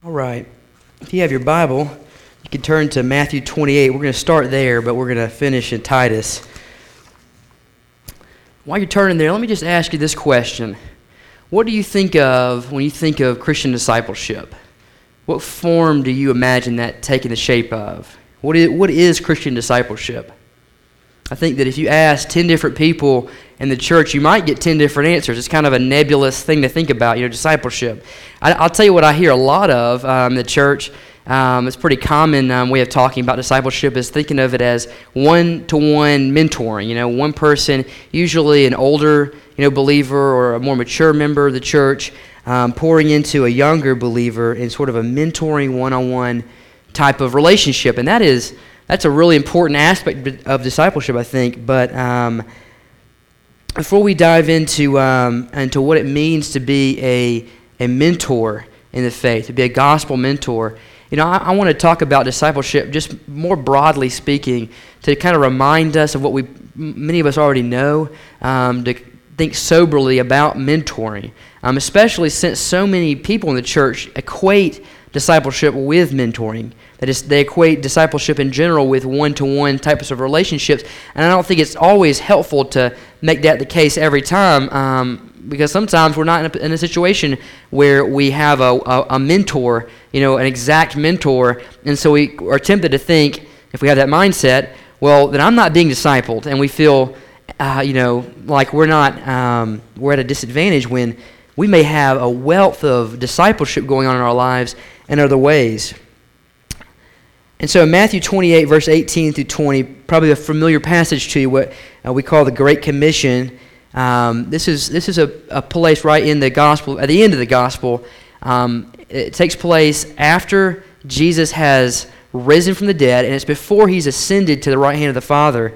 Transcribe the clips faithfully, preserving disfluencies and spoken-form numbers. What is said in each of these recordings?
All right. If you have your Bible, you can turn to Matthew twenty-eight. We're going to start there, but we're going to finish in Titus. While you're turning there, let me just ask you this question. What do you think of when you think of Christian discipleship? What form do you imagine that taking the shape of? What is, what is Christian discipleship? I think that if you ask ten different people in the church, you might get ten different answers. It's kind of a nebulous thing to think about, you know, discipleship. I, I'll tell you what I hear a lot of um, in the church. Um, it's a pretty common um, way of talking about discipleship is thinking of it as one-to-one mentoring. You know, one person, usually an older, you know, believer or a more mature member of the church, um, pouring into a younger believer in sort of a mentoring one-on-one type of relationship, and that is that's a really important aspect of discipleship, I think. But um, before we dive into um, into what it means to be a a mentor in the faith, to be a gospel mentor, you know, I, I want to talk about discipleship just more broadly speaking, to kind of remind us of what we many of us already know, um, to think soberly about mentoring, um, especially since so many people in the church equate discipleship with mentoring. That is, they equate discipleship in general with one-to-one types of relationships, and I don't think it's always helpful to make that the case every time, um, because sometimes we're not in a, in a situation where we have a, a, a mentor, you know, an exact mentor, and so we are tempted to think, if we have that mindset, well, then I'm not being discipled, and we feel, uh, you know, like we're not, um, we're at a disadvantage when we may have a wealth of discipleship going on in our lives in other ways. And so in Matthew twenty-eight, verse eighteen through twenty, probably a familiar passage to you, what uh, we call the Great Commission. Um, this is this is a, a place right in the gospel, at the end of the gospel. Um, it takes place after Jesus has risen from the dead, and it's before he's ascended to the right hand of the Father.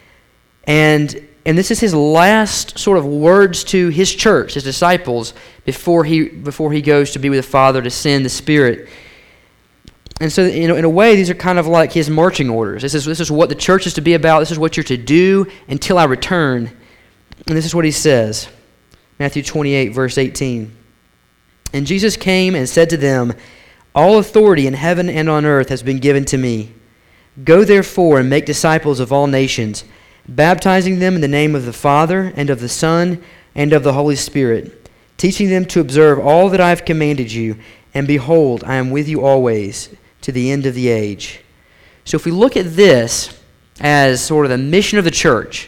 And and this is his last sort of words to his church, his disciples, before he before he goes to be with the Father to send the Spirit. And so, you know, in a way, these are kind of like his marching orders. This is this is what the church is to be about. This is what you're to do until I return. And this is what he says. Matthew twenty-eight, verse eighteen. And Jesus came and said to them, "All authority in heaven and on earth has been given to me. Go therefore and make disciples of all nations, baptizing them in the name of the Father and of the Son and of the Holy Spirit, teaching them to observe all that I have commanded you. And behold, I am with you always, to the end of the age." So if we look at this as sort of the mission of the church,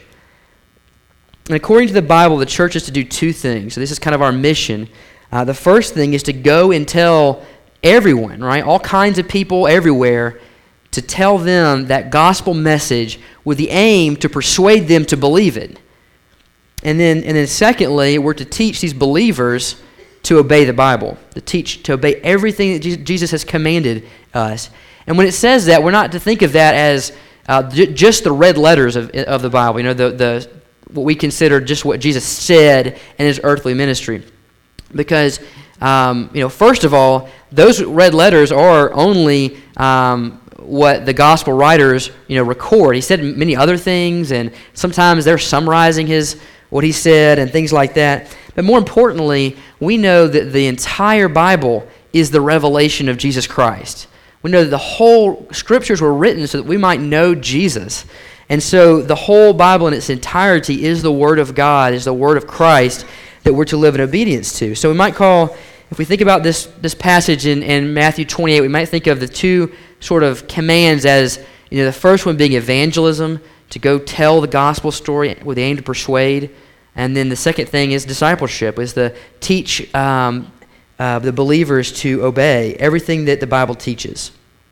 and according to the Bible, the church is to do two things. So this is kind of our mission. Uh, the first thing is to go and tell everyone, right, all kinds of people everywhere, to tell them that gospel message with the aim to persuade them to believe it. And then, and then secondly, we're to teach these believers to obey the Bible, to teach, to obey everything that Jesus has commanded us. And when it says that, we're not to think of that as uh, j- just the red letters of, of the Bible, you know, the, the what we consider just what Jesus said in his earthly ministry. Because, um, you know, first of all, those red letters are only um, what the gospel writers, you know, record. He said many other things, and sometimes they're summarizing his what he said and things like that. But more importantly, we know that the entire Bible is the revelation of Jesus Christ. We know that the whole scriptures were written so that we might know Jesus. And so the whole Bible in its entirety is the Word of God, is the Word of Christ that we're to live in obedience to. So we might call, if we think about this, this passage in, in Matthew twenty-eight, we might think of the two sort of commands as, you know, the first one being evangelism, to go tell the gospel story with the aim to persuade. And then the second thing is discipleship, is to teach um, uh, the believers to obey everything that the Bible teaches.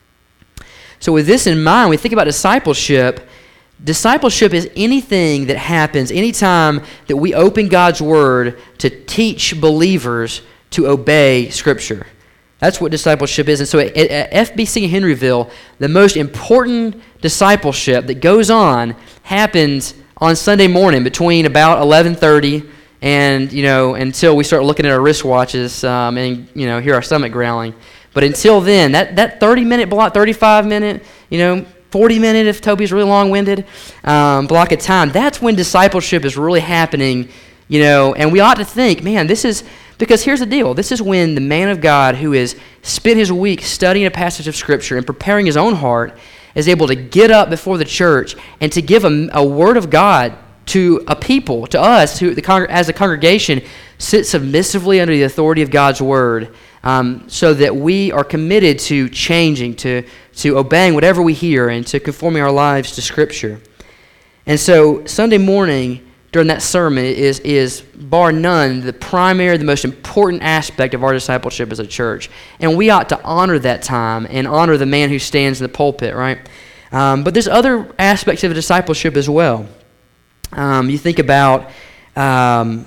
So with this in mind, we think about discipleship. Discipleship is anything that happens anytime that we open God's Word to teach believers to obey Scripture. That's what discipleship is. And so at, at F B C Henryville, the most important discipleship that goes on happens on Sunday morning between about eleven thirty and, you know, until we start looking at our wristwatches um, and, you know, hear our stomach growling. But until then, that, that thirty-minute block, thirty-five minute, you know, forty minute if Toby's really long-winded, um, block of time, that's when discipleship is really happening You know, and we ought to think, man, this is, because here's the deal. This is when the man of God who has spent his week studying a passage of Scripture and preparing his own heart is able to get up before the church and to give a, a word of God to a people, to us, who the as a congregation, sit submissively under the authority of God's word, um, so that we are committed to changing, to, to obeying whatever we hear, and to conforming our lives to Scripture. And so Sunday morning during that sermon is, is bar none, the primary, the most important aspect of our discipleship as a church. And we ought to honor that time and honor the man who stands in the pulpit, right? Um, but there's other aspects of a discipleship as well. Um, you think about, um,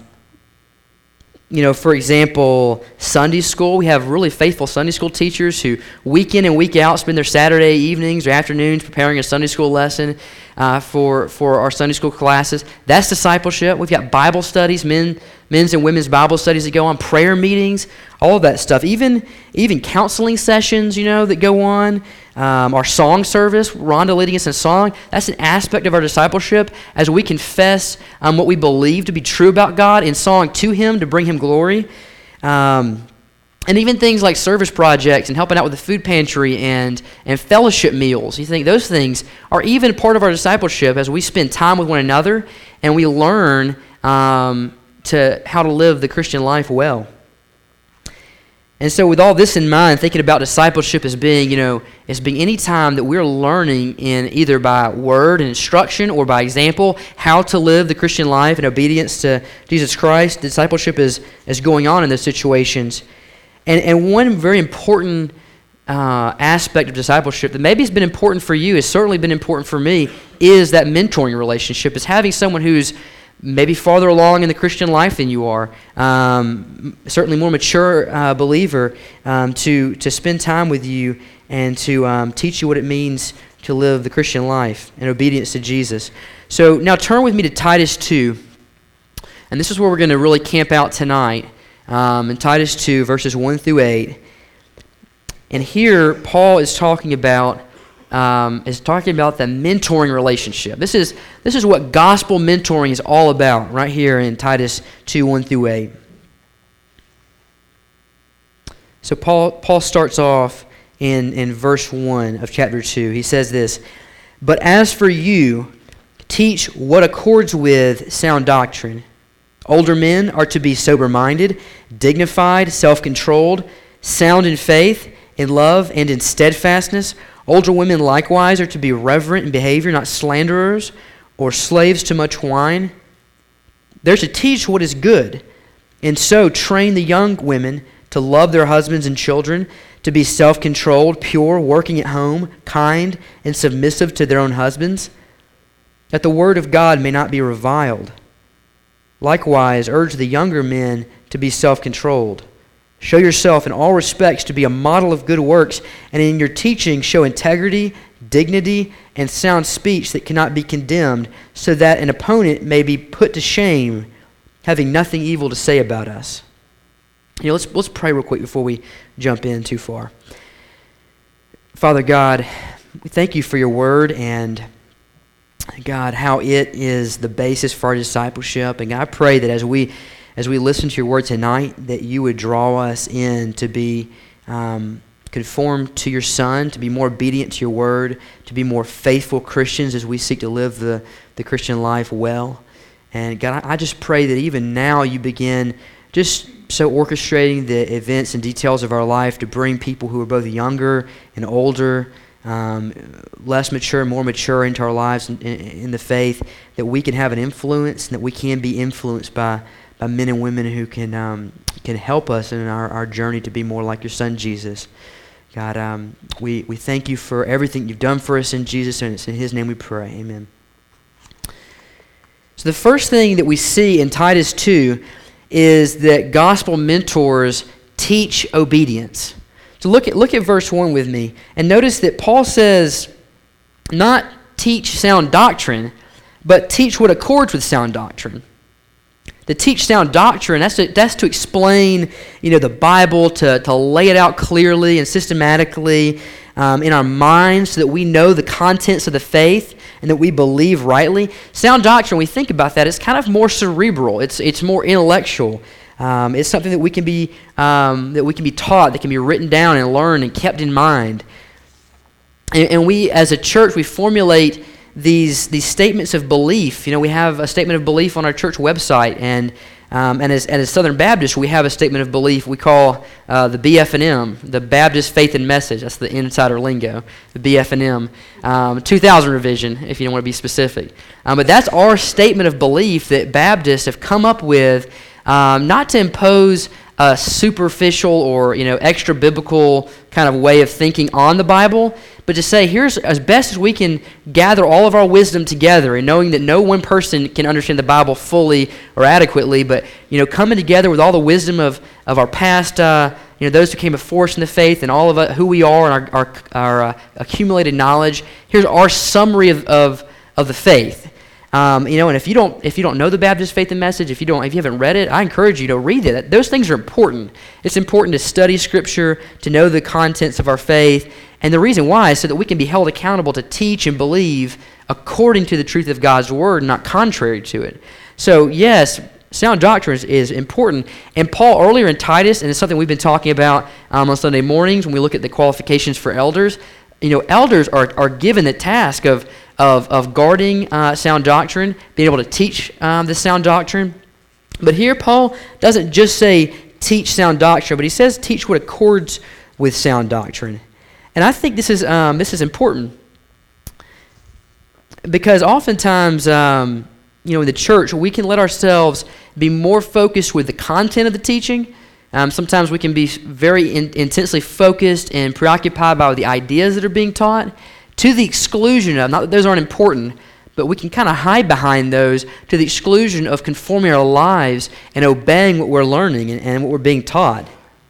you know, for example, Sunday school. We have really faithful Sunday school teachers who week in and week out spend their Saturday evenings or afternoons preparing a Sunday school lesson uh, for, for our Sunday school classes. That's discipleship. We've got Bible studies, men, men's and women's Bible studies that go on, prayer meetings, all of that stuff. Even, even counseling sessions, you know, that go on. Um, our song service, Rhonda leading us in song, that's an aspect of our discipleship as we confess um, what we believe to be true about God in song to Him to bring Him glory. Um, and even things like service projects and helping out with the food pantry and, and fellowship meals. You think those things are even part of our discipleship as we spend time with one another and we learn um, to how to live the Christian life well. And so with all this in mind, thinking about discipleship as being, you know, as being any time that we're learning in either by word and instruction or by example how to live the Christian life in obedience to Jesus Christ, discipleship is, is going on in those situations. And, and one very important uh, aspect of discipleship that maybe has been important for you, has certainly been important for me, is that mentoring relationship, is having someone who's maybe farther along in the Christian life than you are, um, certainly more mature uh, believer, um, to, to spend time with you and to um, teach you what it means to live the Christian life in obedience to Jesus. So now turn with me to Titus two, and this is where we're going to really camp out tonight, um, in Titus two, verses one through eight. And here, Paul is talking about Um, is talking about the mentoring relationship. This is this is what gospel mentoring is all about, right here in Titus two, one through eight. So Paul Paul starts off in, in verse one of chapter two. He says this, "But as for you, teach what accords with sound doctrine. Older men are to be sober-minded, dignified, self-controlled, sound in faith, in love, and in steadfastness. Older women likewise are to be reverent in behavior, not slanderers or slaves to much wine. They're to teach what is good, and so train the young women to love their husbands and children, to be self-controlled, pure, working at home, kind, and submissive to their own husbands, that the word of God may not be reviled. Likewise, urge the younger men to be self-controlled. Show yourself in all respects to be a model of good works, and in your teaching show integrity, dignity, and sound speech that cannot be condemned, so that an opponent may be put to shame, having nothing evil to say about us." You know, let's let's pray real quick before we jump in too far. Father God, we thank you for your word, and God, how it is the basis for our discipleship. And God, I pray that as we As we listen to your word tonight, that you would draw us in to be um, conformed to your Son, to be more obedient to your word, to be more faithful Christians as we seek to live the, the Christian life well. And God, I, I just pray that even now you begin just so orchestrating the events and details of our life to bring people who are both younger and older, um, less mature, more mature into our lives in, in, in the faith, that we can have an influence and that we can be influenced by by men and women who can um, can help us in our, our journey to be more like your Son, Jesus. God, um, we, we thank you for everything you've done for us in Jesus, and it's in His name we pray. Amen. So the first thing that we see in Titus two is that gospel mentors teach obedience. So look at, look at verse one with me, and notice that Paul says not teach sound doctrine, but teach what accords with sound doctrine. To teach sound doctrine, that's to, that's to explain, you know, the Bible, to, to lay it out clearly and systematically um, in our minds so that we know the contents of the faith, and that we believe rightly. Sound doctrine, when we think about that, it's kind of more cerebral. It's it's more intellectual. Um, it's something that we can be um, that we can be taught, that can be written down and learned and kept in mind. And, and we, as a church, we formulate these these statements of belief. You know, we have a statement of belief on our church website, and um, and as and as Southern Baptists, we have a statement of belief we call uh, the B F and M, the Baptist Faith and Message. That's the insider lingo, the B F and M, um, two thousand revision, if you don't want to be specific. Um, but that's our statement of belief that Baptists have come up with. Um, not to impose a superficial or, you know, extra biblical kind of way of thinking on the Bible, but to say, here's as best as we can gather all of our wisdom together, and knowing that no one person can understand the Bible fully or adequately, but, you know, coming together with all the wisdom of, of our past, uh, you know, those who came before us in the faith, and all of uh, who we are and our, our, our uh, accumulated knowledge. Here's our summary of, of, of the faith. Um, you know, and if you don't, if you don't know the Baptist Faith and Message, if you don't, if you haven't read it, I encourage you to read it. Those things are important. It's important to study Scripture, to know the contents of our faith, and the reason why is so that we can be held accountable to teach and believe according to the truth of God's Word, not contrary to it. So, yes, sound doctrine is, is important. And Paul earlier in Titus, and it's something we've been talking about um, on Sunday mornings when we look at the qualifications for elders. You know, elders are are given the task of of of guarding uh, sound doctrine, being able to teach um, the sound doctrine. But here Paul doesn't just say teach sound doctrine, but he says teach what accords with sound doctrine. And I think this is um, this is important because oftentimes, um, you know, in the church we can let ourselves be more focused with the content of the teaching. Um, sometimes we can be very in, intensely focused and preoccupied by the ideas that are being taught, to the exclusion of, not that those aren't important, but we can kind of hide behind those to the exclusion of conforming our lives and obeying what we're learning and, and what we're being taught.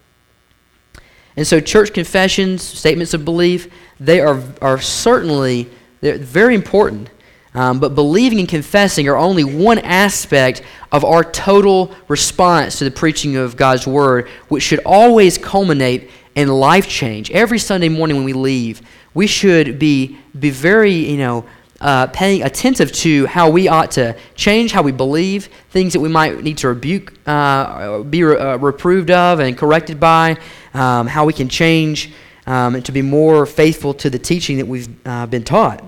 And so church confessions, statements of belief, they are, are certainly they're very important. Um, but believing and confessing are only one aspect of our total response to the preaching of God's Word, which should always culminate in life change. Every Sunday morning when we leave, we should be be very, you know, uh, paying attentive to how we ought to change, how we believe, things that we might need to rebuke, uh, be re- uh, reproved of and corrected by, um, how we can change um, and to be more faithful to the teaching that we've uh, been taught.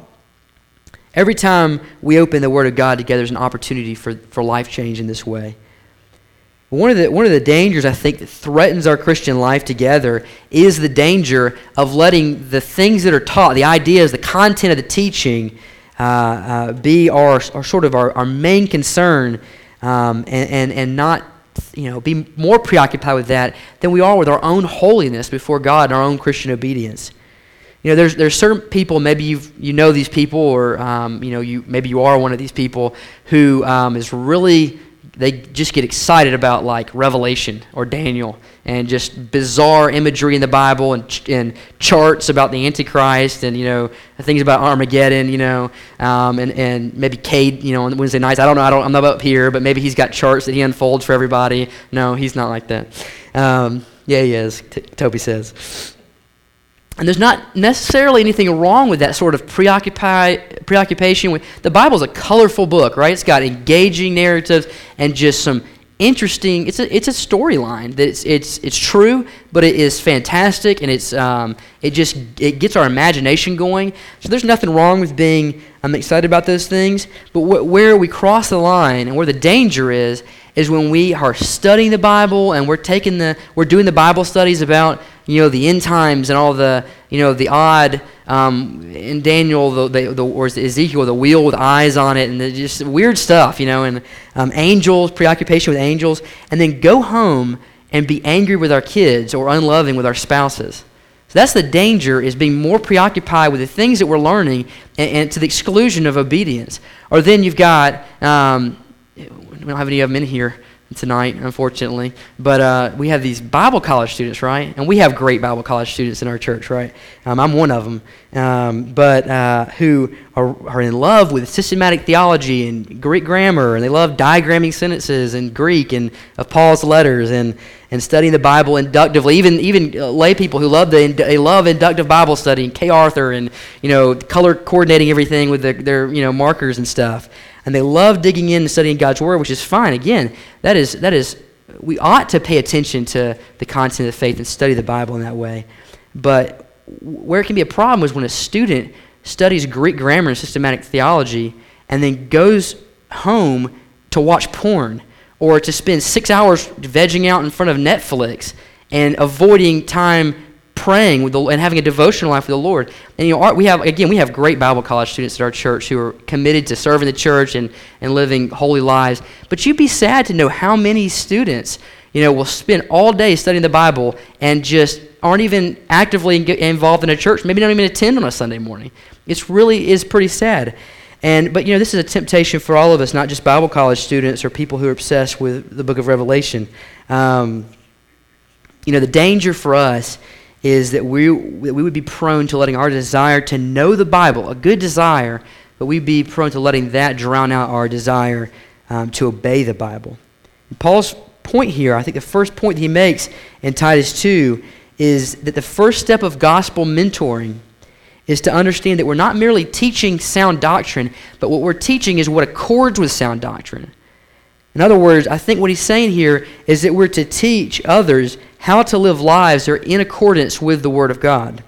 Every time we open the Word of God together is an opportunity for, for life change in this way. One of the one of the dangers, I think, that threatens our Christian life together is the danger of letting the things that are taught, the ideas, the content of the teaching, uh, uh, be our, our sort of our, our main concern, um, and, and, and not, you know, be more preoccupied with that than we are with our own holiness before God and our own Christian obedience. You know, there's there's certain people, maybe you you know these people, or um, you know you maybe you are one of these people who um, is really, they just get excited about like Revelation or Daniel and just bizarre imagery in the Bible and ch- and charts about the Antichrist and, you know, things about Armageddon, you know, um, and and maybe Cade, you know, on Wednesday nights. I don't know. I don't. I'm not up here, but maybe he's got charts that he unfolds for everybody. No, he's not like that. Um, yeah, he is. T- Toby says. And there's not necessarily anything wrong with that sort of preoccupy, preoccupation with. The Bible's a colorful book, right? It's got engaging narratives and just some interesting. It's a it's a storyline that it's it's it's true, but it is fantastic, and it's um it just it gets our imagination going. So there's nothing wrong with being I'm excited about those things. But wh- where we cross the line and where the danger is is when we are studying the Bible and we're taking the we're doing the Bible studies about, you know, the end times and all the, you know, the odd, um, in Daniel, the, the, the or Ezekiel, the wheel with eyes on it, and the, just weird stuff, you know, and um, angels, preoccupation with angels, and then go home and be angry with our kids or unloving with our spouses. So that's the danger, is being more preoccupied with the things that we're learning and, and to the exclusion of obedience. Or then you've got, um, we don't have any of them in here, tonight, unfortunately. But uh, we have these Bible college students, right? And we have great Bible college students in our church, right? Um, I'm one of them. Um, but uh, who are, are in love with systematic theology and Greek grammar, and they love diagramming sentences in Greek and of Paul's letters, and, and studying the Bible inductively. Even even uh, lay people who love the they love inductive Bible study, and K. Arthur, and you know color coordinating everything with the, their you know markers and stuff. And they love digging in and studying God's Word, which is fine. Again, that is that is we ought to pay attention to the content of faith and study the Bible in that way. But where it can be a problem is when a student studies Greek grammar and systematic theology and then goes home to watch porn or to spend six hours vegging out in front of Netflix and avoiding time praying with the, and having a devotional life with the Lord. And you know, our, we have again, we have great Bible college students at our church who are committed to serving the church and, and living holy lives. But you'd be sad to know how many students, you know, will spend all day studying the Bible and just aren't even actively involved in a church. Maybe don't even attend on a Sunday morning. It's really is pretty sad. And but you know, this is a temptation for all of us, not just Bible college students or people who are obsessed with the Book of Revelation. Um, you know, the danger for us is that we that we would be prone to letting our desire to know the Bible, a good desire, but we'd be prone to letting that drown out our desire um, to obey the Bible. And Paul's point here, I think the first point that he makes in Titus two is that the first step of gospel mentoring is to understand that we're not merely teaching sound doctrine, but what we're teaching is what accords with sound doctrine. In other words, I think what he's saying here is that we're to teach others how to live lives that are in accordance with the Word of God.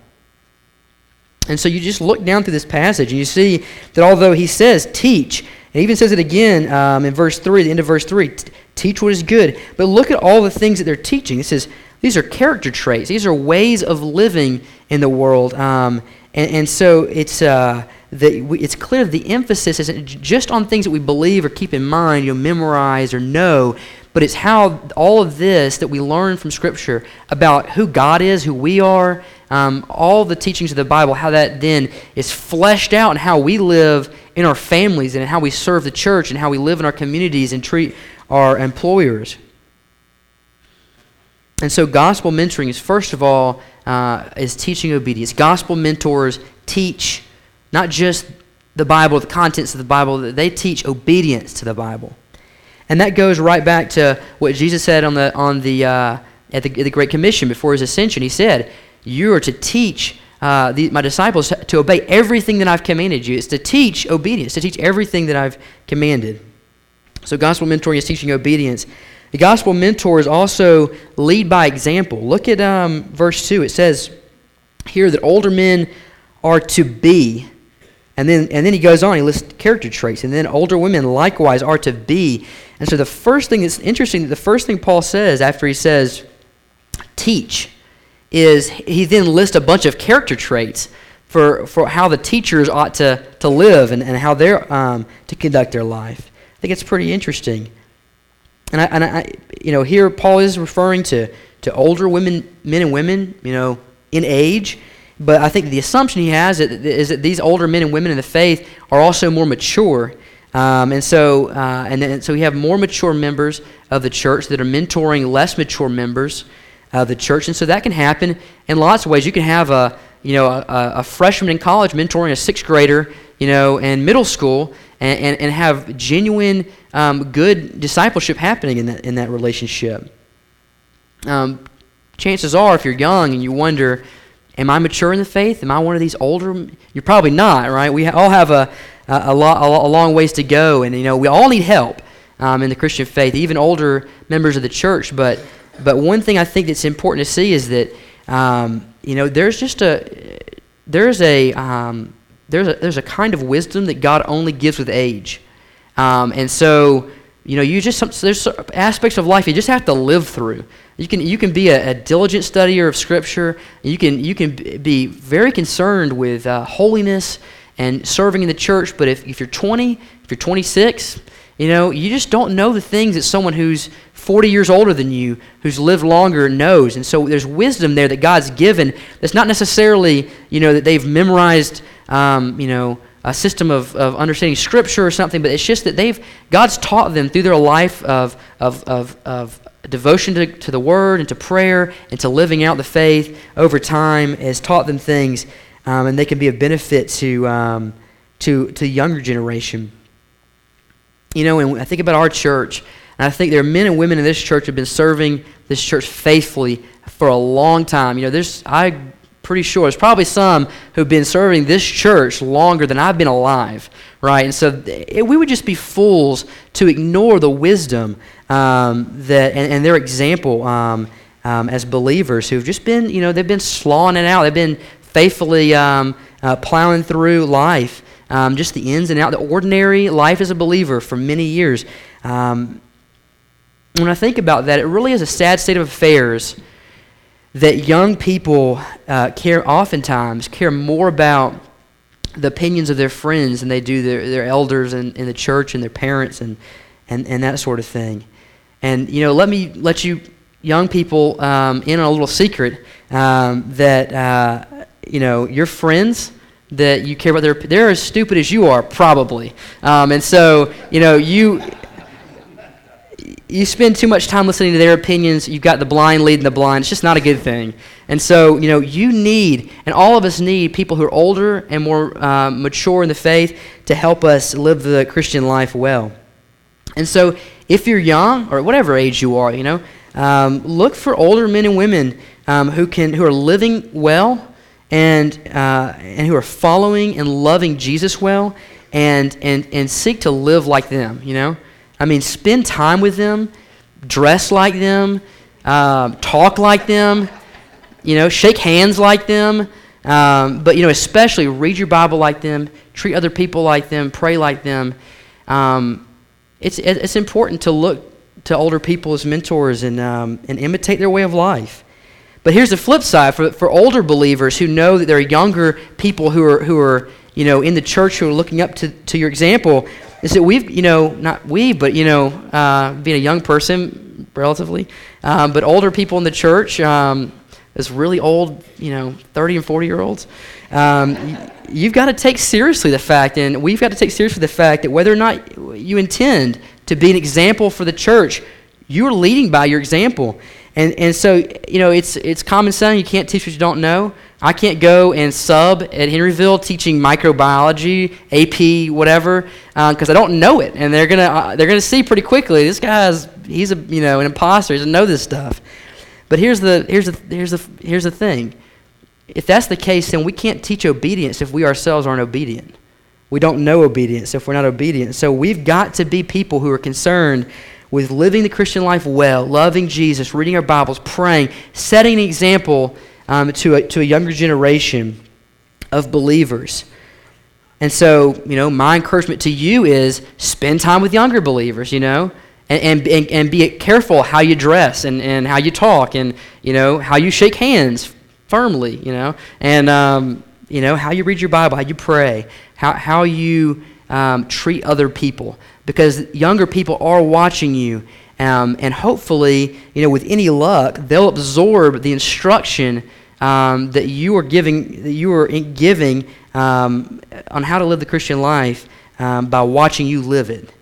And so you just look down through this passage and you see that although he says teach, and he even says it again um, in verse three, the end of verse three, teach what is good. But look at all the things that they're teaching. It says these are character traits. These are ways of living in the world. Um, and, and so it's... Uh, that we, it's clear that the emphasis isn't just on things that we believe or keep in mind, you know, memorize or know, but it's how all of this that we learn from Scripture about who God is, who we are, um, all the teachings of the Bible, how that then is fleshed out in how we live in our families and in how we serve the church and how we live in our communities and treat our employers. And so gospel mentoring is, first of all, uh, is teaching obedience. Gospel mentors teach not just the Bible, the contents of the Bible, they teach obedience to the Bible. And that goes right back to what Jesus said on the on the uh, at the, the Great Commission before his ascension. He said, you are to teach uh, the, my disciples to obey everything that I've commanded you. It's to teach obedience, to teach everything that I've commanded. So gospel mentoring is teaching obedience. The gospel mentors also lead by example. Look at um, verse two. It says here that older men are to be. And then and then he goes on, he lists character traits. And then older women likewise are to be. And so the first thing that's interesting, the first thing Paul says after he says teach is he then lists a bunch of character traits for, for how the teachers ought to, to live and, and how they're um, to conduct their life. I think it's pretty interesting. And I, and I you know, here Paul is referring to, to older women, men and women, you know, in age. But I think the assumption he has is that these older men and women in the faith are also more mature. Um, and so uh, and then, so we have more mature members of the church that are mentoring less mature members of the church. And so that can happen in lots of ways. You can have a, you know, a, a freshman in college mentoring a sixth grader, you know, in middle school and, and, and have genuine um, good discipleship happening in that, in that relationship. Um, chances are, if you're young and you wonder, am I mature in the faith? Am I one of these older? You're probably not, right? We all have a a, a, lot, a long ways to go, and you know we all need help um, in the Christian faith, even older members of the church. But but one thing I think that's important to see is that um, you know there's just a there's a um, there's a there's a kind of wisdom that God only gives with age, um, and so. You know, you just there's aspects of life you just have to live through. You can you can be a, a diligent studier of Scripture. You can you can be very concerned with uh, holiness and serving in the church. But if, if you're twenty, if you're twenty-six, you know, you just don't know the things that someone who's forty years older than you, who's lived longer, knows. And so there's wisdom there that God's given. That's not necessarily you know that they've memorized um, you know a system of, of understanding Scripture or something, but it's just that they've God's taught them through their life of of of, of devotion to, to the Word and to prayer and to living out the faith over time has taught them things, um, and they can be of benefit to um, to to the younger generation. You know, and I think about our church, and I think there are men and women in this church who have been serving this church faithfully for a long time. You know, there's I'm pretty sure there's probably some who've been serving this church longer than I've been alive, right? And so it, we would just be fools to ignore the wisdom um, that and, and their example um, um, as believers who've just been, you know, they've been slawing it out. They've been faithfully um, uh, plowing through life, um, just the ins and outs, the ordinary life as a believer for many years. Um, when I think about that, it really is a sad state of affairs that young people uh, care oftentimes care more about the opinions of their friends than they do their, their elders in, in the church and their parents and, and, and that sort of thing. And, you know, let me let you young people um, in on a little secret um, that, uh, you know, your friends that you care about, they're, they're as stupid as you are, probably. Um, and so, you know, you... You spend too much time listening to their opinions, you've got the blind leading the blind. It's just not a good thing. And so, you know, you need, and all of us need, people who are older and more um, mature in the faith to help us live the Christian life well. And so, if you're young, or whatever age you are, you know, um, look for older men and women um, who can, who are living well and uh, and who are following and loving Jesus well, and and and seek to live like them, you know. I mean, spend time with them, dress like them, um, talk like them, you know, shake hands like them, um, but, you know, especially read your Bible like them, treat other people like them, pray like them. Um, it's it's important to look to older people as mentors and um, and imitate their way of life. But here's the flip side for for older believers who know that there are younger people who are who are you know in the church who are looking up to to your example. Is that we've, you know, not we, but, you know, uh, being a young person, relatively, um, but older people in the church, um, this really old, you know, thirty and forty-year-olds, um, you've got to take seriously the fact, and we've got to take seriously the fact that whether or not you intend to be an example for the church, you're leading by your example. And and so, you know, it's it's common sense. You can't teach what you don't know. I can't go and sub at Henryville teaching microbiology, A P, whatever, because uh, I don't know it, and they're gonna uh, they're gonna see pretty quickly this guy's he's a you know an imposter. He doesn't know this stuff. But here's the here's the here's the here's the thing. If that's the case, then we can't teach obedience if we ourselves aren't obedient. We don't know obedience if we're not obedient. So we've got to be people who are concerned with living the Christian life well, loving Jesus, reading our Bibles, praying, setting an example um, to a, to a younger generation of believers. And so, you know, my encouragement to you is spend time with younger believers, you know, and and, and be careful how you dress and, and how you talk and, you know, how you shake hands firmly, you know, and, um, you know, how you read your Bible, how you pray, how, how you um, treat other people. Because younger people are watching you, um, and hopefully, you know, with any luck, they'll absorb the instruction um, that you are giving, that you are giving um, on how to live the Christian life um, by watching you live it.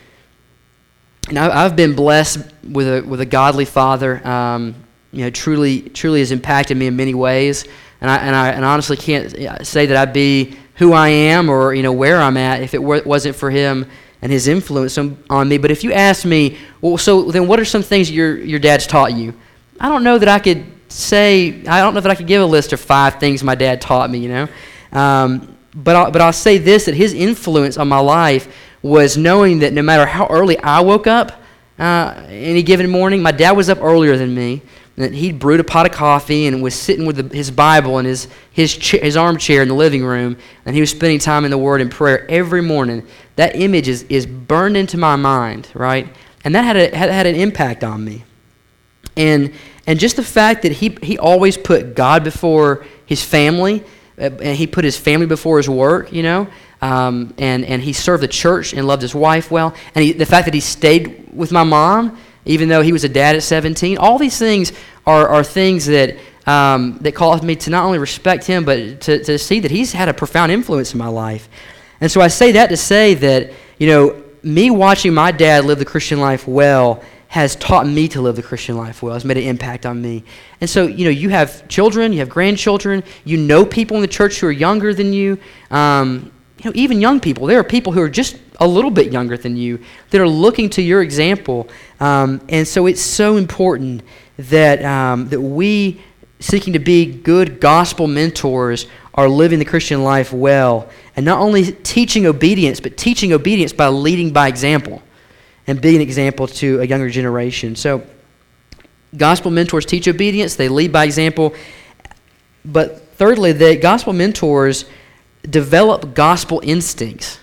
And I, I've been blessed with a with a godly father. Um, you know, truly, truly has impacted me in many ways, and I and I and honestly can't say that I'd be who I am or you know where I'm at if it were, wasn't for him and his influence on, on me. But if you ask me, well, so then what are some things your your dad's taught you? I don't know that I could say, I don't know that I could give a list of five things my dad taught me, you know. Um, but, I'll, but I'll say this, that his influence on my life was knowing that no matter how early I woke up uh, any given morning, my dad was up earlier than me, and that he'd brewed a pot of coffee and was sitting with the, his Bible and his, his, cha- his armchair in the living room, and he was spending time in the Word and prayer every morning. That image is, is burned into my mind, right? And that had, a, had had an impact on me. And and just the fact that he he always put God before his family, uh, and he put his family before his work, you know, um, and, and he served the church and loved his wife well. And he, the fact that he stayed with my mom, even though he was a dad at seventeen, all these things are, are things that um, that cause me to not only respect him, but to, to see that he's had a profound influence in my life. And so I say that to say that, you know, me watching my dad live the Christian life well has taught me to live the Christian life well. It's made an impact on me. And so, you know, you have children, you have grandchildren, you know people in the church who are younger than you. Um, you know, even young people. There are people who are just a little bit younger than you that are looking to your example. Um, and so it's so important that um, that we, seeking to be good gospel mentors, are living the Christian life well. And not only teaching obedience, but teaching obedience by leading by example and being an example to a younger generation. So gospel mentors teach obedience, they lead by example. But thirdly, the gospel mentors develop gospel instincts.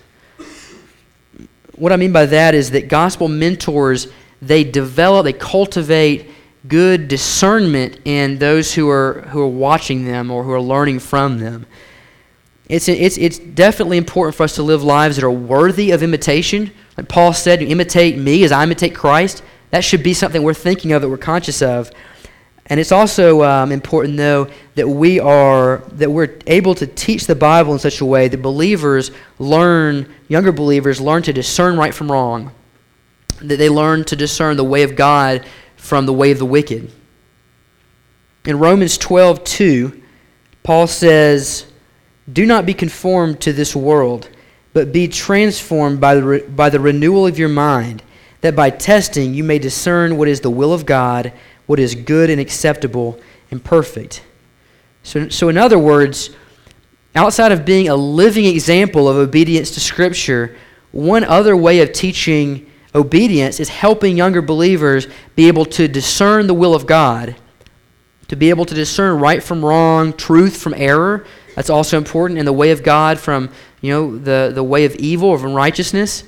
What I mean by that is that gospel mentors, they develop, they cultivate good discernment in those who are who are watching them or who are learning from them. It's it's it's definitely important for us to live lives that are worthy of imitation. Like Paul said, "You imitate me as I imitate Christ." That should be something we're thinking of, that we're conscious of. And it's also um, important, though, that we are that we're able to teach the Bible in such a way that believers learn, younger believers learn to discern right from wrong. That they learn to discern the way of God from the way of the wicked. In Romans twelve two, Paul says, "Do not be conformed to this world, but be transformed by the re- by the renewal of your mind, that by testing you may discern what is the will of God, what is good and acceptable and perfect." So, so in other words, outside of being a living example of obedience to Scripture, one other way of teaching obedience is helping younger believers be able to discern the will of God, to be able to discern right from wrong, truth from error. That's also important, and the way of God from, you know, the, the way of evil or from righteousness.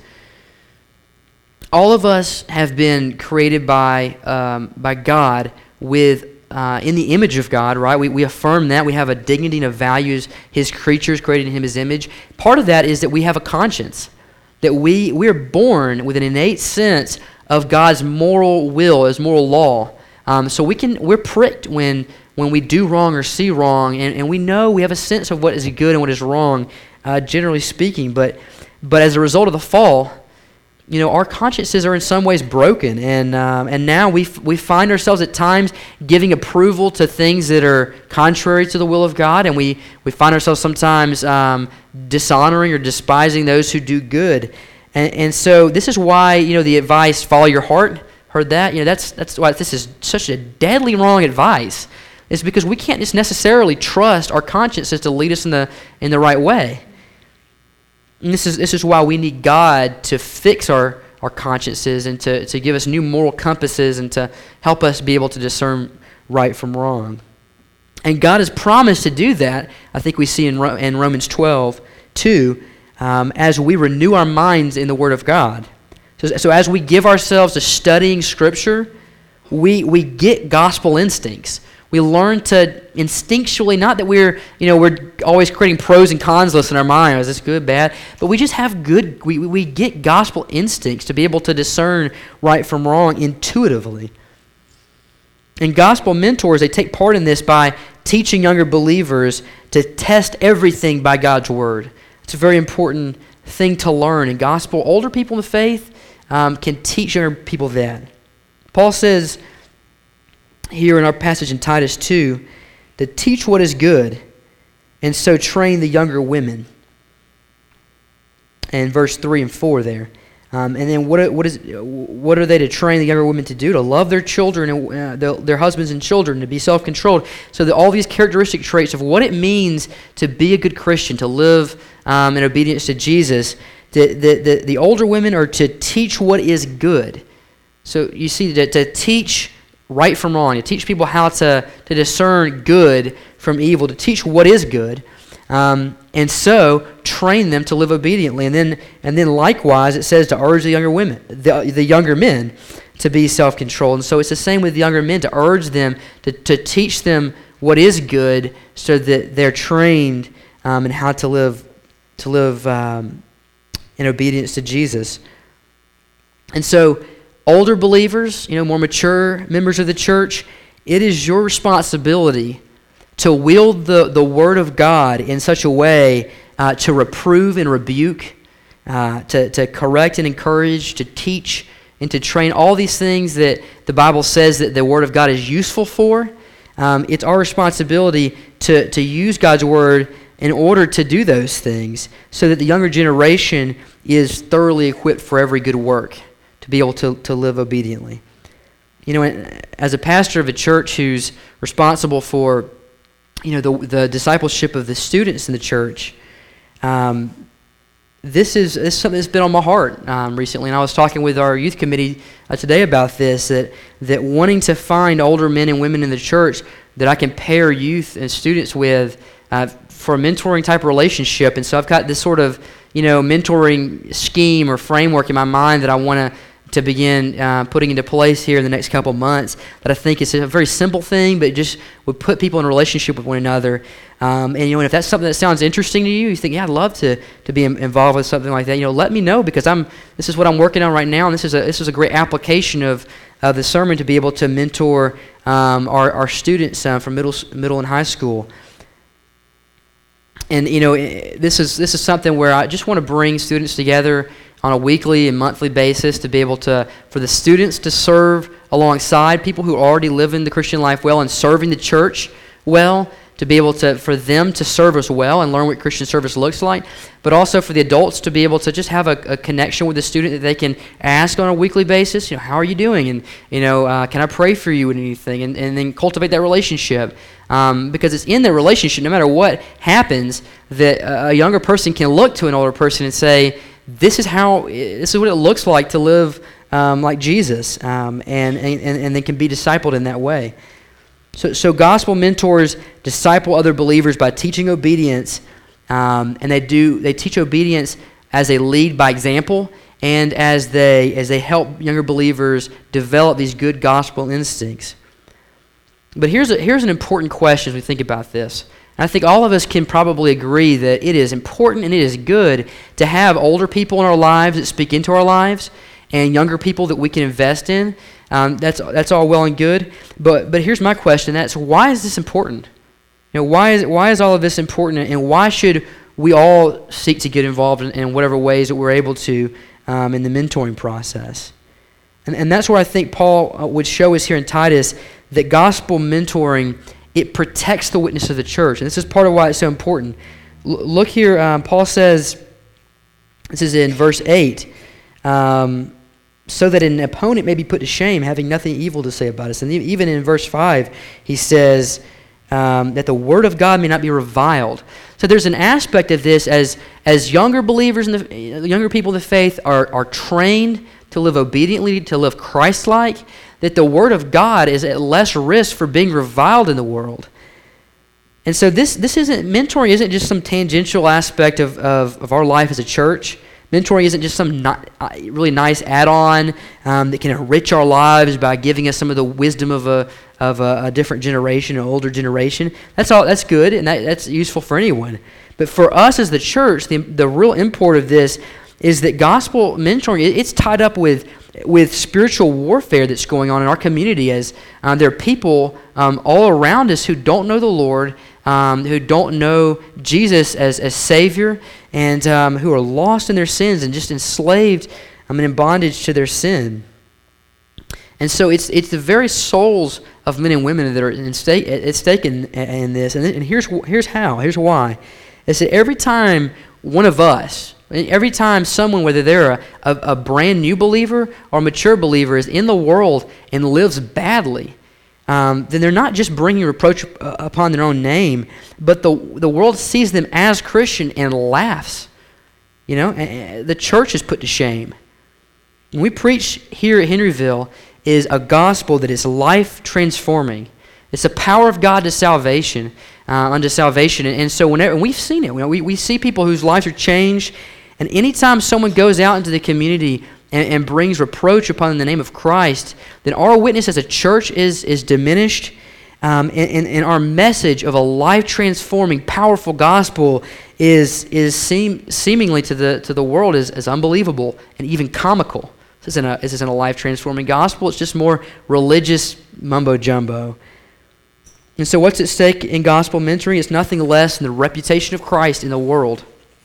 All of us have been created by um, by God with uh, in the image of God, right? We we affirm that. We have a dignity and a values His creatures created in His image. Part of that is that we have a conscience, that we we are born with an innate sense of God's moral will, His moral law. Um, so we can we're pricked when when we do wrong or see wrong, and, and we know we have a sense of what is good and what is wrong, uh, generally speaking. But but as a result of the fall, you know, our consciences are in some ways broken, and um, and now we f- we find ourselves at times giving approval to things that are contrary to the will of God, and we, we find ourselves sometimes um, dishonoring or despising those who do good, and and so this is why, you know, the advice, follow your heart. Heard that? You know, that's that's why this is such a deadly wrong advice. It's because we can't just necessarily trust our consciences to lead us in the in the right way. And this is this is why we need God to fix our, our consciences and to, to give us new moral compasses and to help us be able to discern right from wrong. And God has promised to do that, I think we see in, in Romans twelve two, um, as we renew our minds in the Word of God. So, so as we give ourselves to studying Scripture, we we get gospel instincts. We learn to instinctually, not that we're, you know, we're always creating pros and cons lists in our mind, is this good, bad? But we just have good, we, we get gospel instincts to be able to discern right from wrong intuitively. And gospel mentors, they take part in this by teaching younger believers to test everything by God's Word. It's a very important thing to learn. And gospel, older people in the faith um, can teach younger people that. Paul says here in our passage in Titus two, to teach what is good, and so train the younger women. And verse three and four there. Um, and then what what is what are they to train the younger women to do? To love their children and uh, their, their husbands and children, to be self-controlled. So that all these characteristic traits of what it means to be a good Christian, to live um, in obedience to Jesus, the, the, the, the older women are to teach what is good. So you see, to, to teach right from wrong, to teach people how to, to discern good from evil, to teach what is good, um, and so train them to live obediently. And then, and then likewise, it says to urge the younger women, the, the younger men, to be self-controlled. And so it's the same with the younger men, to urge them, to, to teach them what is good, so that they're trained um, in how to live, to live um, in obedience to Jesus. And so, older believers, you know, more mature members of the church, it is your responsibility to wield the, the Word of God in such a way uh, to reprove and rebuke, uh, to, to correct and encourage, to teach and to train, all these things that the Bible says that the Word of God is useful for. Um, it's our responsibility to, to use God's Word in order to do those things so that the younger generation is thoroughly equipped for every good work to be able to, to live obediently. You know, as a pastor of a church who's responsible for, you know, the, the discipleship of the students in the church, um, this is, this is something that's been on my heart um, recently. And I was talking with our youth committee uh, today about this, that, that wanting to find older men and women in the church that I can pair youth and students with uh, for a mentoring type relationship. And so I've got this sort of, you know, mentoring scheme or framework in my mind that I want to to begin uh, putting into place here in the next couple months, that I think is a very simple thing, but it just would put people in a relationship with one another. Um, and, you know, and if that's something that sounds interesting to you, you think, yeah, I'd love to to be involved with something like that, you know, let me know, because I'm this is what I'm working on right now, and this is a this is a great application of of the sermon to be able to mentor um, our, our students uh, from middle middle and high school. And, you know, this is this is something where I just want to bring students together on a weekly and monthly basis to be able to, for the students to serve alongside people who are already living the Christian life well and serving the church well, to be able to, for them to serve us well and learn what Christian service looks like, but also for the adults to be able to just have a, a connection with the student that they can ask on a weekly basis, you know, how are you doing? And, you know, uh, can I pray for you and anything? And, and then cultivate that relationship. Um, because it's in the relationship, no matter what happens, that a younger person can look to an older person and say, this is how, this is what it looks like to live um, like Jesus, um, and, and, and they can be discipled in that way. So, so gospel mentors disciple other believers by teaching obedience, um, and they do they teach obedience as they lead by example, and as they as they help younger believers develop these good gospel instincts. But here's a, here's an important question as we think about this. And I think all of us can probably agree that it is important and it is good to have older people in our lives that speak into our lives, and younger people that we can invest in. Um, that's that's all well and good. But but here's my question. That's, why is this important? You know, why is why is all of this important, and why should we all seek to get involved in, in whatever ways that we're able to um, in the mentoring process? And and that's where I think Paul uh, would show us here in Titus that gospel mentoring, it protects the witness of the church. And this is part of why it's so important. L- look here, um, Paul says, this is in verse eight, um, so that an opponent may be put to shame, having nothing evil to say about us. And even in verse five, he says um, that the word of God may not be reviled. So there's an aspect of this as as younger believers, in the younger people of the faith are, are trained to live obediently, to live Christ-like, that the word of God is at less risk for being reviled in the world. And so this this isn't, mentoring isn't just some tangential aspect of, of, of our life as a church. Mentoring isn't just some not, uh, really nice add-on um, that can enrich our lives by giving us some of the wisdom of a of a, a different generation, an older generation. That's all. That's good, and that, that's useful for anyone. But for us as the church, the the real import of this is that gospel mentoring, it, it's tied up with with spiritual warfare that's going on in our community, as um, there are people um, all around us who don't know the Lord, um, who don't know Jesus as, as Savior, and um, who are lost in their sins and just enslaved um, and in bondage to their sin. And so it's it's the very souls of men and women that are in stake, at stake in, in this. And, and here's here's how, here's why. It's that every time one of us, every time someone, whether they're a, a, a brand new believer or a mature believer, is in the world and lives badly, um, then they're not just bringing reproach upon their own name, but the the world sees them as Christian and laughs. You know, and the church is put to shame. When we preach here at Henryville is a gospel that is life-transforming. It's the power of God to salvation, uh, unto salvation. And, and so whenever, and we've seen it. We, we see people whose lives are changed, and anytime someone goes out into the community and, and brings reproach upon the name of Christ, then our witness as a church is, is diminished, um, and, and, and our message of a life-transforming, powerful gospel is is seem, seemingly to the to the world as, as unbelievable and even comical. This isn't a, this isn't a life-transforming gospel. It's just more religious mumbo-jumbo. And so what's at stake in gospel mentoring is nothing less than the reputation of Christ in the world.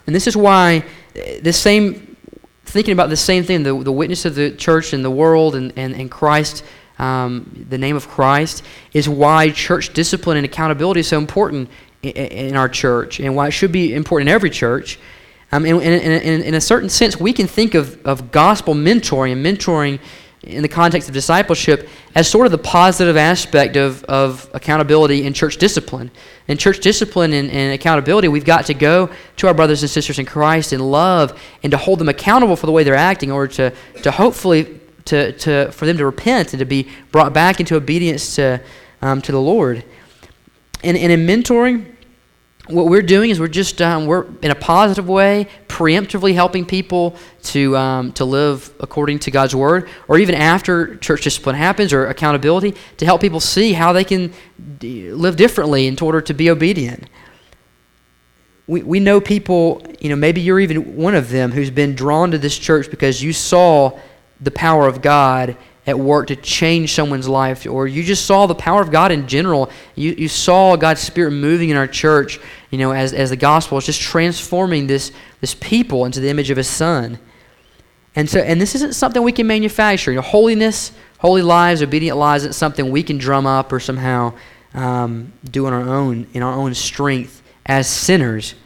And this is why this same, thinking about the same thing, the, the witness of the church and the world and, and, and Christ, um, the name of Christ, is why church discipline and accountability is so important in, in our church, and why it should be important in every church. Um, and, and, and, and in a certain sense, we can think of, of gospel mentoring and mentoring in the context of discipleship as sort of the positive aspect of, of accountability in church discipline. In church discipline and, and accountability, we've got to go to our brothers and sisters in Christ in love and to hold them accountable for the way they're acting, or to, to hopefully to, to for them to repent and to be brought back into obedience to, um, to the Lord. And, and in mentoring, what we're doing is we're just, um, we're in a positive way, preemptively helping people to um, to live according to God's Word, or even after church discipline happens or accountability, to help people see how they can d- live differently in order to be obedient. We we know people, you know, maybe you're even one of them who's been drawn to this church because you saw the power of God at work to change someone's life, or you just saw the power of God in general. You you saw God's Spirit moving in our church, you know, as, as the gospel is just transforming this, this people into the image of His Son. And so, and this isn't something we can manufacture. You know, holiness, holy lives, obedient lives isn't something we can drum up or somehow um, do on our own, in our own strength as sinners.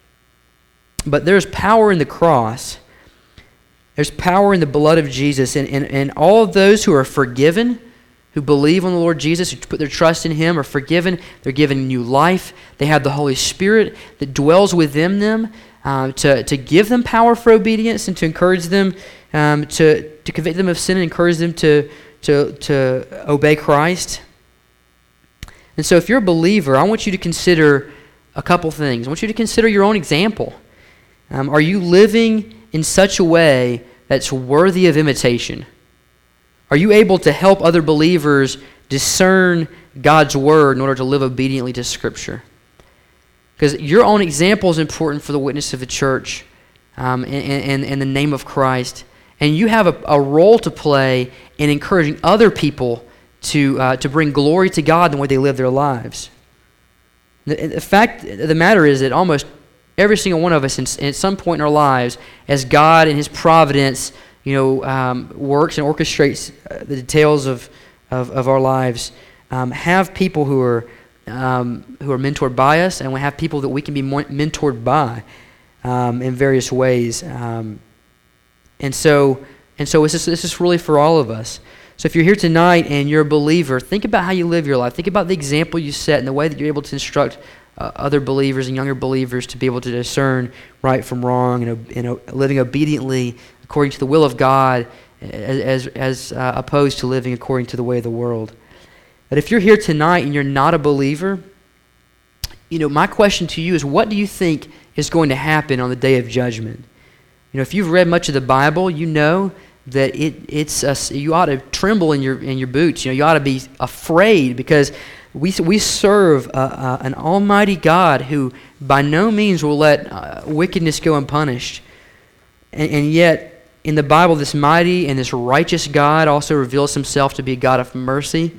But there's power in the cross. There's power in the blood of Jesus, and, and, and all of those who are forgiven, who believe on the Lord Jesus, who put their trust in Him, are forgiven. They're given new life. They have the Holy Spirit that dwells within them uh, to, to give them power for obedience and to encourage them, um, to, to convict them of sin and encourage them to, to, to obey Christ. And so if you're a believer, I want you to consider a couple things. I want you to consider your own example. Um, are you living in such a way that's worthy of imitation? Are you able to help other believers discern God's Word in order to live obediently to Scripture? Because your own example is important for the witness of the church um, in, in, in the name of Christ. And you have a, a role to play in encouraging other people to, uh, to bring glory to God in the way they live their lives. The, the fact of the matter is that almost every single one of us, in, at some point in our lives, as God in His providence, you know, um, works and orchestrates the details of of, of our lives, um, have people who are um, who are mentored by us, and we have people that we can be mentored by um, in various ways. Um, and so, and so, this is, this is really for all of us. So, if you're here tonight and you're a believer, think about how you live your life. Think about the example you set and the way that you're able to instruct Uh, other believers and younger believers to be able to discern right from wrong, and, and uh, living obediently according to the will of God, as as, as uh, opposed to living according to the way of the world. But if you're here tonight and you're not a believer, you know, my question to you is, what do you think is going to happen on the day of judgment? You know, if you've read much of the Bible, you know that it it's a, you ought to tremble in your in your boots. You know, you ought to be afraid, because We we serve uh, uh, an almighty God who by no means will let uh, wickedness go unpunished. And, and yet, in the Bible, this mighty and this righteous God also reveals Himself to be a God of mercy.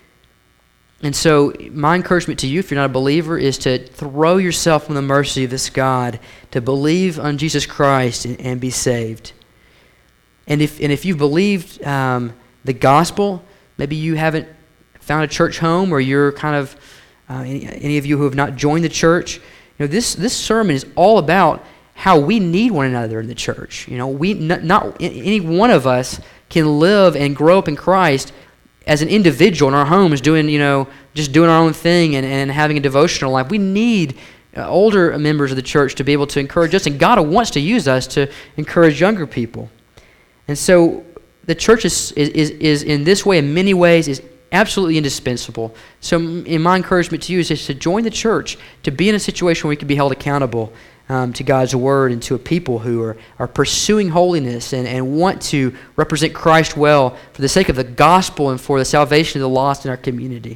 And so, my encouragement to you, if you're not a believer, is to throw yourself on the mercy of this God, to believe on Jesus Christ and, and be saved. And if and if you've believed um, the gospel, maybe you haven't found a church home, or you're kind of uh, any, any of you who have not joined the church, you know, this this sermon is all about how we need one another in the church. You know, we not, not any one of us can live and grow up in Christ as an individual in our homes, doing you know just doing our own thing and, and having a devotional life. We need uh, older members of the church to be able to encourage us, and God wants to use us to encourage younger people. And so the church is is is, is in this way, in many ways, is absolutely indispensable. So in my encouragement to you is just to join the church, to be in a situation where we can be held accountable um, to God's Word and to a people who are, are pursuing holiness and, and want to represent Christ well for the sake of the gospel and for the salvation of the lost in our community.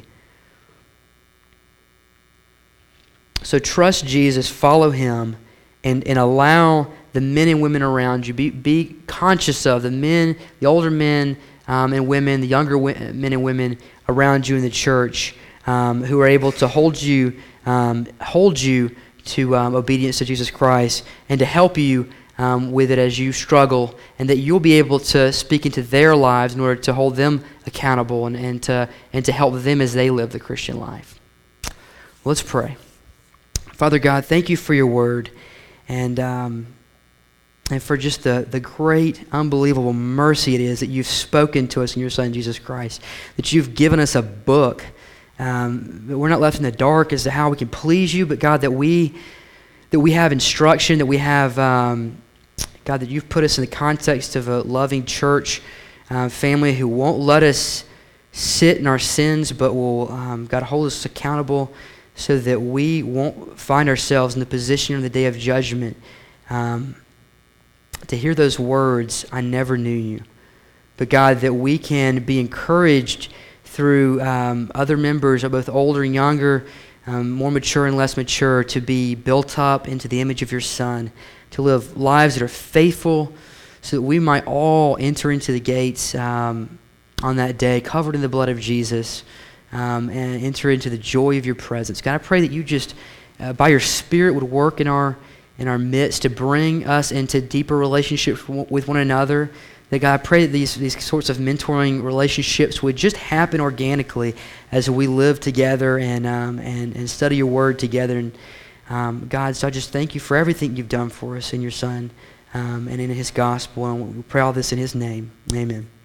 So trust Jesus, follow Him, and, and allow the men and women around you, be, be conscious of the men, the older men, Um, and women, the younger w- men and women around you in the church, um, who are able to hold you, um, hold you to um, obedience to Jesus Christ and to help you um, with it as you struggle, and that you'll be able to speak into their lives in order to hold them accountable and, and, to, and to help them as they live the Christian life. Let's pray. Father God, thank you for your word, and um, and for just the, the great, unbelievable mercy it is that you've spoken to us in your Son, Jesus Christ, that you've given us a book, um, that we're not left in the dark as to how we can please you, but God, that we that we have instruction, that we have, um, God, that you've put us in the context of a loving church uh, family who won't let us sit in our sins, but will, um, God, hold us accountable so that we won't find ourselves in the position of the day of judgment um, to hear those words, I never knew you. But God, that we can be encouraged through um, other members, both older and younger, um, more mature and less mature, to be built up into the image of your Son, to live lives that are faithful, so that we might all enter into the gates um, on that day, covered in the blood of Jesus, um, and enter into the joy of your presence. God, I pray that you just, uh, by your Spirit, would work in our in our midst to bring us into deeper relationships with one another. That, God, I pray that these, these sorts of mentoring relationships would just happen organically as we live together and um, and, and study your word together. And um, God, so I just thank you for everything you've done for us in your Son um, and in his gospel. And we pray all this in his name. Amen.